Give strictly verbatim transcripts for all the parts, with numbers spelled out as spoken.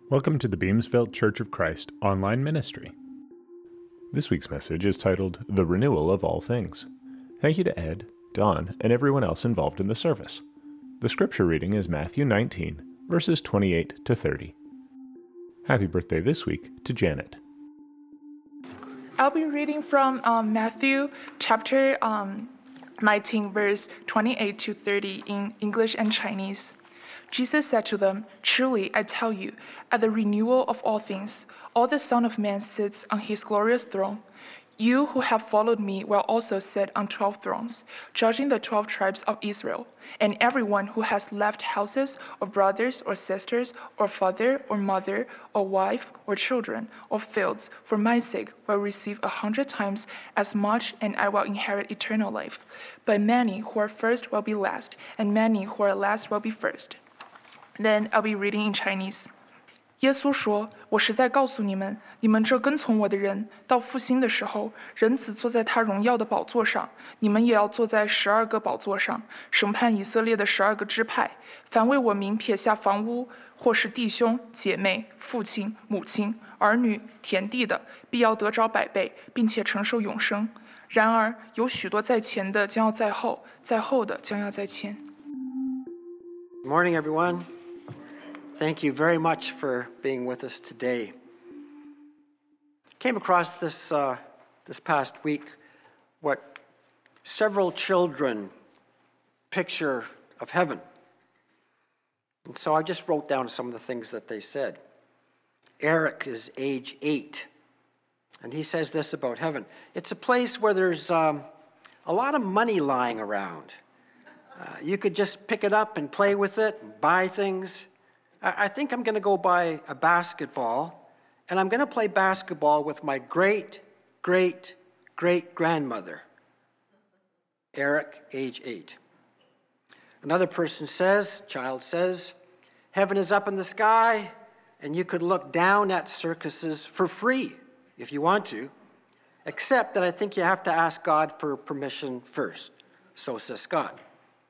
Welcome to the Beamsville Church of Christ online ministry. This week's message is titled, The Renewal of All Things. Thank you to Ed, Don, and everyone else involved in the service. The scripture reading is Matthew nineteen, verses twenty-eight to thirty. Happy birthday this week to Janet. I'll be reading from um, Matthew chapter um, nineteen, verse twenty-eight to thirty in English and Chinese. Jesus said to them, "Truly, I tell you, at the renewal of all things, all the Son of Man sits on his glorious throne. You who have followed me will also sit on twelve thrones, judging the twelve tribes of Israel. And everyone who has left houses, or brothers, or sisters, or father, or mother, or wife, or children, or fields, for my sake, will receive a hundred times as much, and I will inherit eternal life. But many who are first will be last, and many who are last will be first." Then I'll be reading in Chinese. 耶稣说：“我实在告诉你们，你们这跟从我的人，到复兴的时候，人子坐在他荣耀的宝座上，你们也要坐在十二个宝座上，审判以色列的十二个支派。凡为我名撇下房屋，或是弟兄姐妹、父亲、母亲、儿女、田地的，必要得着百倍，并且承受永生。然而有许多在前的将要在后，在后的将要在前。” Good morning, everyone. Thank you very much for being with us today. Came across this uh, this past week what several children picture of heaven. And so I just wrote down some of the things that they said. Eric is age eight, and he says this about heaven. It's a place where there's um, a lot of money lying around. Uh, you could just pick it up and play with it and buy things. I, I think I'm going to go buy a basketball, and I'm going to play basketball with my great, great, great grandmother. Eric, age eight. Another person says, child says, heaven is up in the sky, and you could look down at circuses for free if you want to, except that I think you have to ask God for permission first. So says Scott.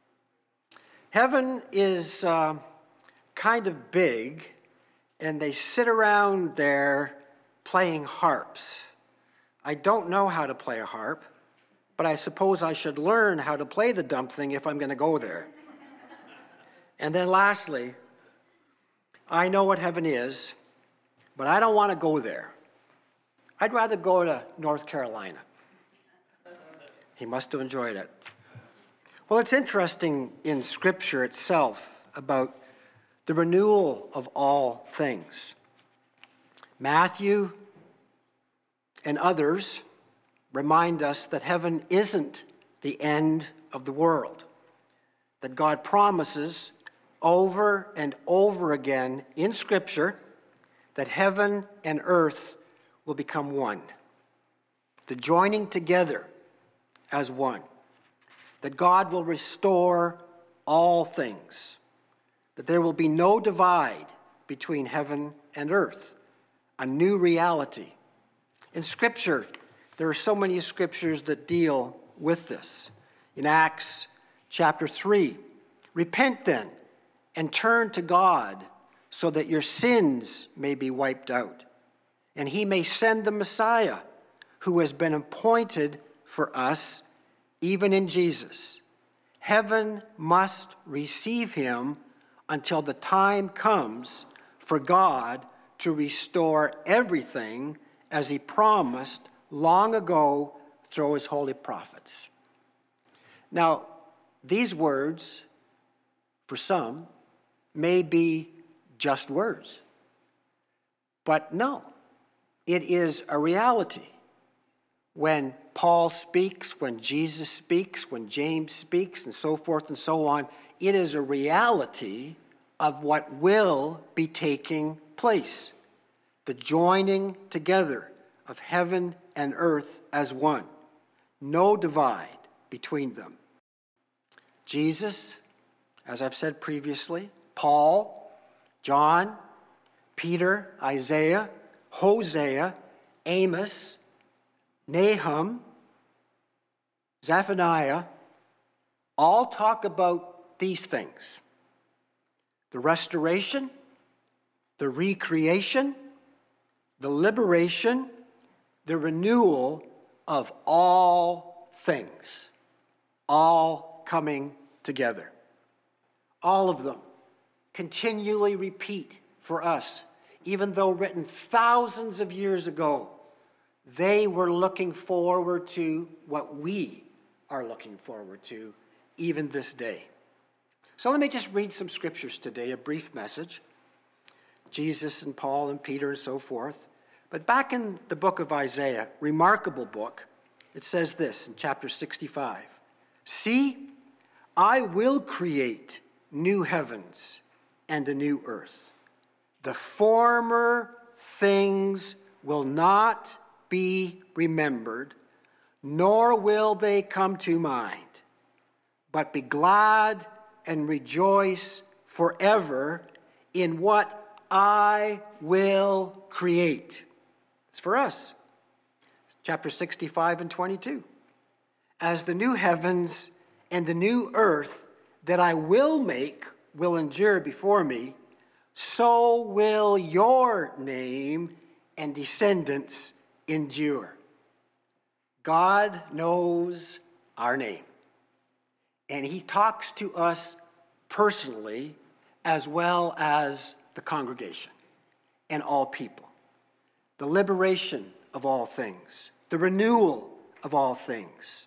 Heaven is uh, kind of big, and they sit around there playing harps. I don't know how to play a harp, but I suppose I should learn how to play the dumb thing if I'm going to go there. And then lastly, I know what heaven is, but I don't want to go there. I'd rather go to North Carolina. He must have enjoyed it. Well, it's interesting in Scripture itself about the renewal of all things. Matthew and others remind us that heaven isn't the end of the world, that God promises over and over again in Scripture that heaven and earth will become one, the joining together as one. That God will restore all things, that there will be no divide between heaven and earth, a new reality. In Scripture, there are so many scriptures that deal with this. In Acts chapter three, repent then and turn to God so that your sins may be wiped out, and he may send the Messiah who has been appointed for us, even in Jesus. Heaven must receive him until the time comes for God to restore everything as he promised long ago through his holy prophets. Now, these words, for some, may be just words. But no, it is a reality. When Paul speaks, when Jesus speaks, when James speaks, and so forth and so on, it is a reality of what will be taking place. The joining together of heaven and earth as one. No divide between them. Jesus, as I've said previously, Paul, John, Peter, Isaiah, Hosea, Amos, Nahum, Zephaniah, all talk about these things. The restoration the recreation, the liberation, the renewal of all things, all coming together. All of them continually repeat for us, even though written thousands of years ago, they were looking forward to what we are looking forward to even this day. So let me just read some scriptures today, a brief message. Jesus and Paul and Peter and so forth. But back in the book of Isaiah, remarkable book, it says this in chapter sixty-five. See, I will create new heavens and a new earth. The former things will not be remembered, nor will they come to mind. But be glad and rejoice forever in what I will create. It's for us. Chapter sixty-five and twenty-two. As the new heavens and the new earth that I will make will endure before me, so will your name and descendants endure. God knows our name. And he talks to us personally as well as the congregation and all people. The liberation of all things. The renewal of all things.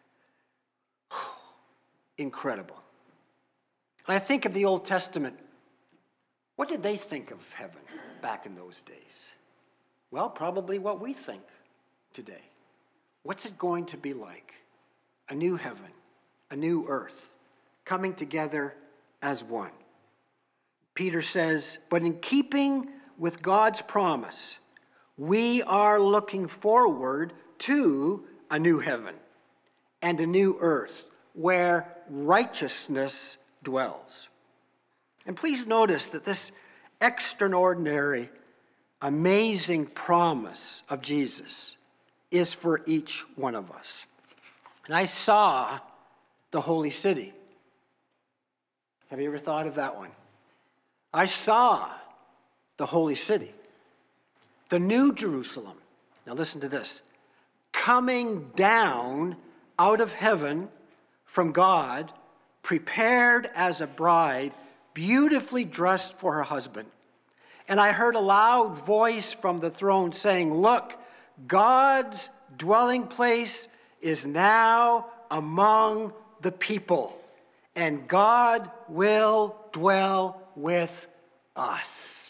Incredible. And I think of the Old Testament. What did they think of heaven back in those days? Well, probably what we think today. What's it going to be like? A new heaven, a new earth, coming together as one. Peter says, but in keeping with God's promise, we are looking forward to a new heaven and a new earth where righteousness dwells. And please notice that this extraordinary, amazing promise of Jesus is for each one of us. And I saw the holy city. Have you ever thought of that one? I saw the holy city, the new Jerusalem. Now listen to this. Coming down out of heaven from God, prepared as a bride, beautifully dressed for her husband. And I heard a loud voice from the throne saying, look, God's dwelling place is now among the people, and God will dwell with us.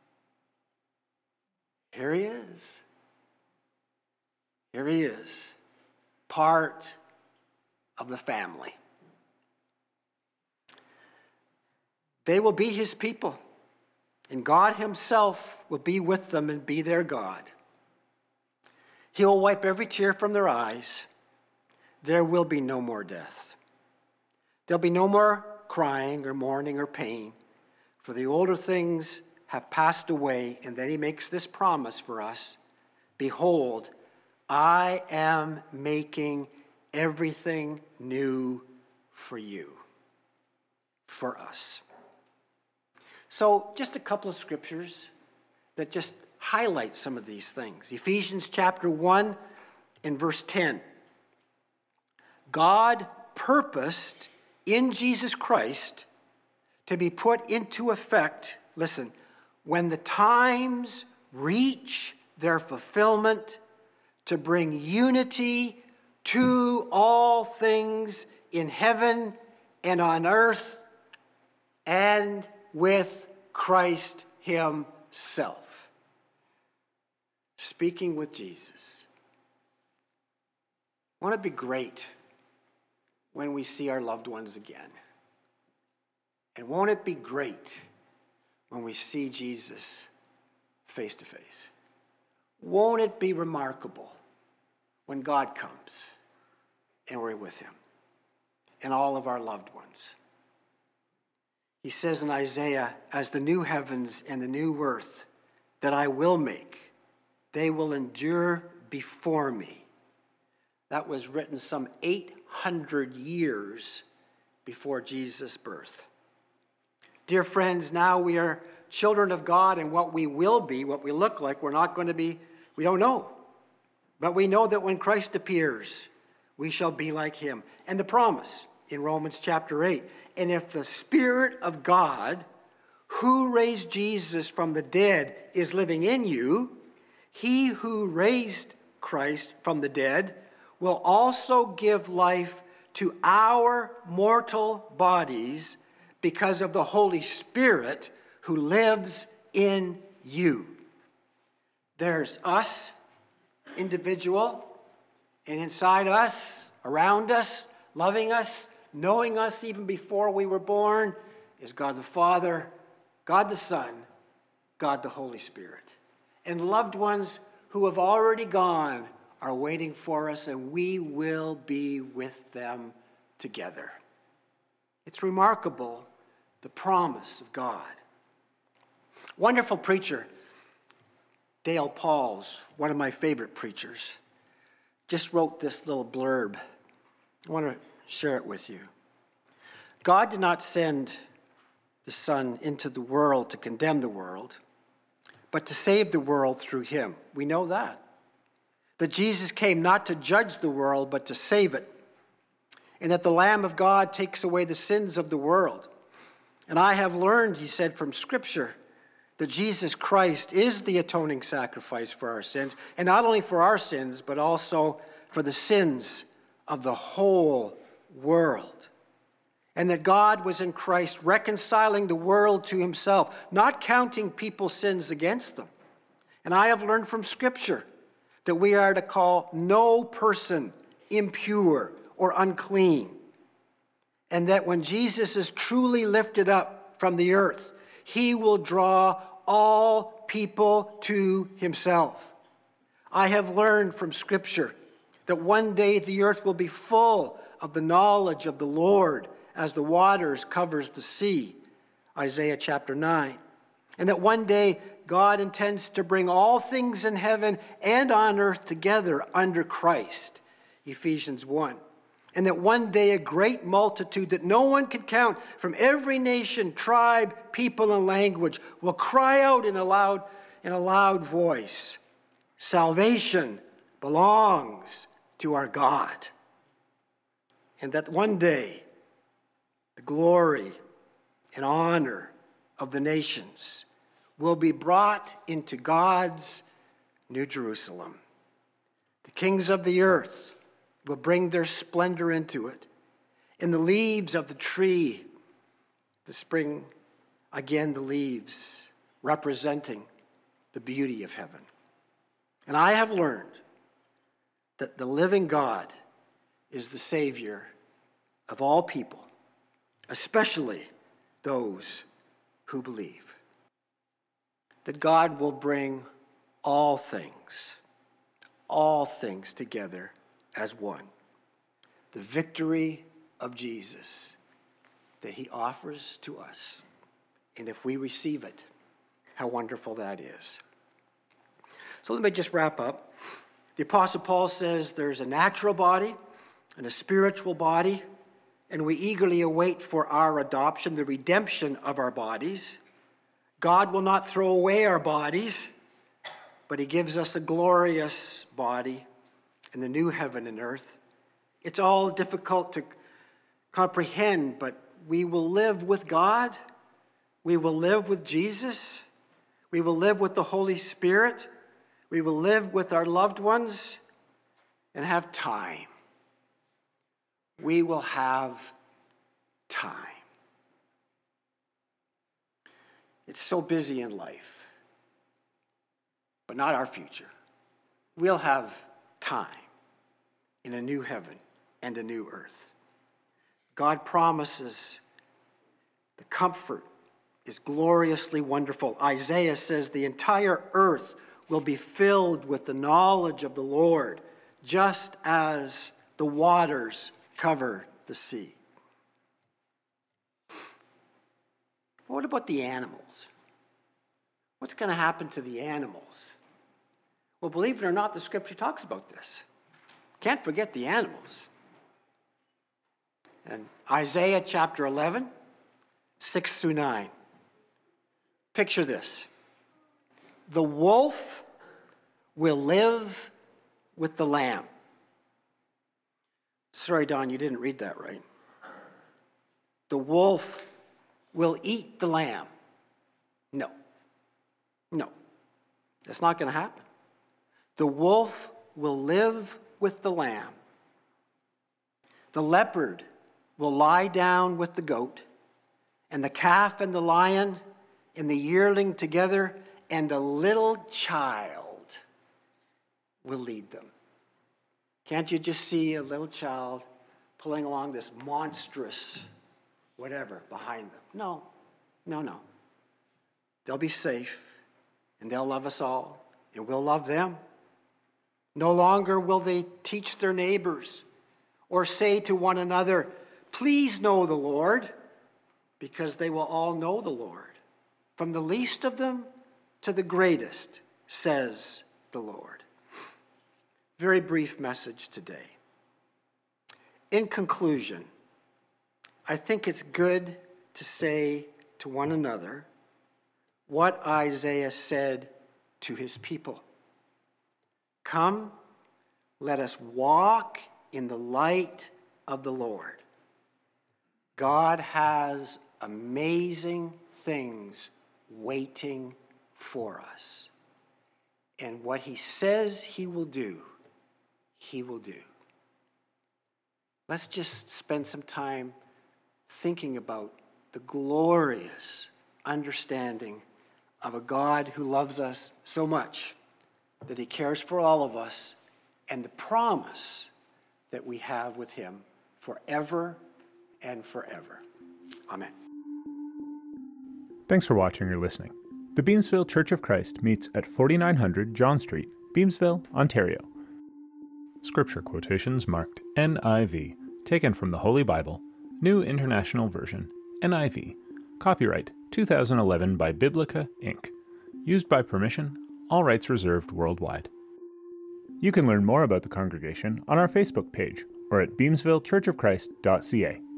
Here he is. Here he is, part of the family. They will be his people, and God himself will be with them and be their God. He will wipe every tear from their eyes. There will be no more death. There'll be no more crying or mourning or pain, for the older things have passed away. And then he makes this promise for us. Behold, I am making everything new for you, for us. So just a couple of scriptures that just highlight some of these things. Ephesians chapter one and verse ten. God purposed in Jesus Christ to be put into effect, listen, when the times reach their fulfillment, to bring unity to all things in heaven and on earth and with Christ himself. Speaking with Jesus. Won't it be great when we see our loved ones again? And won't it be great when we see Jesus face to face? Won't it be remarkable when God comes and we're with him and all of our loved ones? He says in Isaiah, as the new heavens and the new earth that I will make, they will endure before me. That was written some eight hundred years before Jesus' birth. Dear friends, now we are children of God and what we will be, what we look like, we're not going to be, we don't know. But we know that when Christ appears, we shall be like him. And the promise in Romans chapter eight, and if the Spirit of God, who raised Jesus from the dead, is living in you, he who raised Christ from the dead will also give life to our mortal bodies because of the Holy Spirit who lives in you. There's us, individual, and inside us, around us, loving us, knowing us even before we were born, is God the Father, God the Son, God the Holy Spirit. And loved ones who have already gone are waiting for us, and we will be with them together. It's remarkable, the promise of God. Wonderful preacher, Dale Pauls, one of my favorite preachers, just wrote this little blurb. I want to share it with you. God did not send the Son into the world to condemn the world, but to save the world through him. We know that. That Jesus came not to judge the world, but to save it. And that the Lamb of God takes away the sins of the world. And I have learned, he said, from Scripture, that Jesus Christ is the atoning sacrifice for our sins, and not only for our sins, but also for the sins of the whole world. And that God was in Christ reconciling the world to himself, not counting people's sins against them. And I have learned from Scripture that we are to call no person impure or unclean. And that when Jesus is truly lifted up from the earth, he will draw all people to himself. I have learned from Scripture that one day the earth will be full of the knowledge of the Lord as the waters covers the sea, Isaiah chapter nine. And that one day God intends to bring all things in heaven and on earth together under Christ, Ephesians one. And that one day a great multitude that no one could count from every nation, tribe, people, and language will cry out in a loud, in a loud voice, salvation belongs to our God. And that one day the glory and honor of the nations will be brought into God's New Jerusalem. The kings of the earth will bring their splendor into it. In the leaves of the tree, the spring, again the leaves, representing the beauty of heaven. And I have learned that the living God is the Savior of all people, especially those who believe. That God will bring all things, all things together as one. The victory of Jesus that he offers to us. And if we receive it, how wonderful that is. So let me just wrap up. The Apostle Paul says there's a natural body and a spiritual body, and we eagerly await for our adoption, the redemption of our bodies. God will not throw away our bodies, but he gives us a glorious body in the new heaven and earth. It's all difficult to comprehend, but we will live with God. We will live with Jesus. We will live with the Holy Spirit. We will live with our loved ones and have time. We will have time. It's so busy in life, but not our future. We'll have time in a new heaven and a new earth. God promises the comfort is gloriously wonderful. Isaiah says the entire earth will be filled with the knowledge of the Lord, just as the waters cover the sea. What about the animals? What's going to happen to the animals? Well, believe it or not, the Scripture talks about this. Can't forget the animals. And Isaiah chapter eleven, six through nine. Picture this. The wolf will live with the lamb. Sorry, Don, you didn't read that right. The wolf will eat the lamb. No. No. That's not going to happen. The wolf will live with the lamb. The leopard will lie down with the goat, and the calf and the lion and the yearling together, and a little child will lead them. Can't you just see a little child pulling along this monstrous whatever behind them? No, no, no. They'll be safe, and they'll love us all, and we'll love them. No longer will they teach their neighbors or say to one another, "Please know the Lord," because they will all know the Lord, from the least of them to the greatest, says the Lord. Very brief message today. In conclusion, I think it's good to say to one another what Isaiah said to his people. Come, let us walk in the light of the Lord. God has amazing things waiting for us. And what he says he will do, he will do. Let's just spend some time thinking about the glorious understanding of a God who loves us so much that he cares for all of us, and the promise that we have with him forever and forever. Amen. Thanks for watching or listening. The Beamsville Church of Christ meets at forty-nine hundred John Street, Beamsville, Ontario. Scripture quotations marked N I V, taken from the Holy Bible, New International Version, N I V. Copyright two thousand eleven by Biblica, Incorporated. Used by permission, all rights reserved worldwide. You can learn more about the congregation on our Facebook page or at beamsville church of christ dot c a.